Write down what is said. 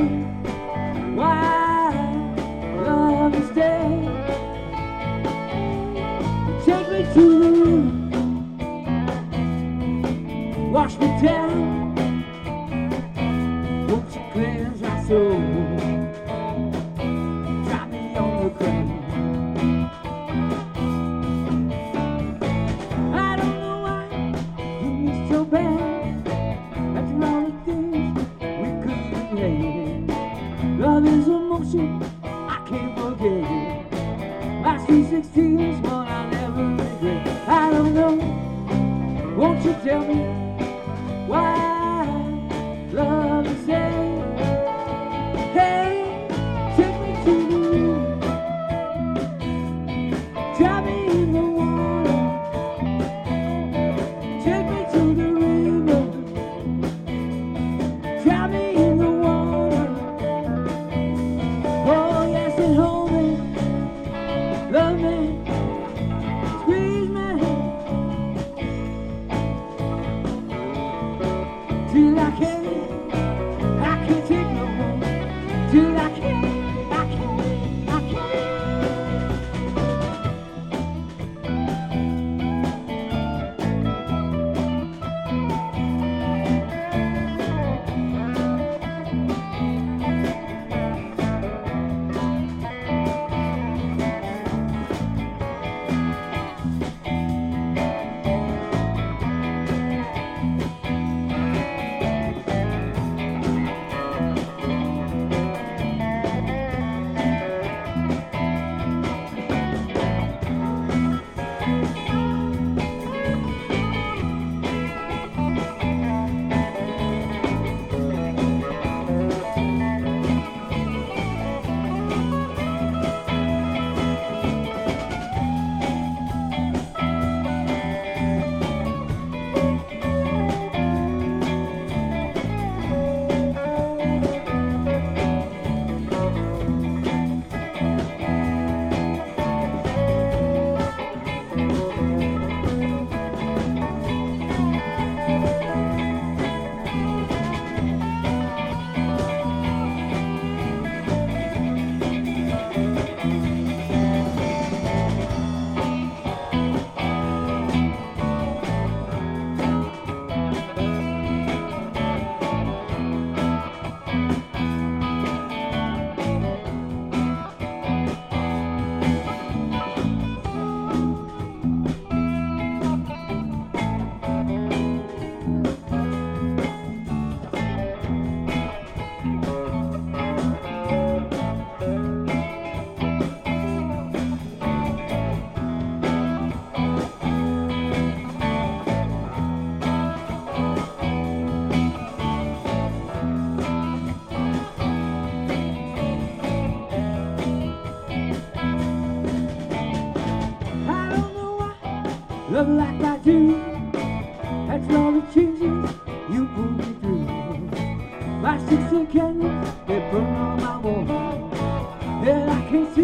me why love is dead. Take me to the room, wash me down. Won't you cleanse my soul? Drop me on the ground. I don't know why you me so bad. After all the things we could have had. Love is emotion, I can't forget it. My sweet 16 is one I'll never regret. I don't know, won't you tell me why love is dead? Hey, take me to the room, drop me in the water, take me to the river, drop me in the water. Oh yes, and hold me, love me, squeeze me till I can't take no more. Till I can't. Love like I do, that's all the changes you pull me through. My 16 candles, they burn on my wall, and I can't see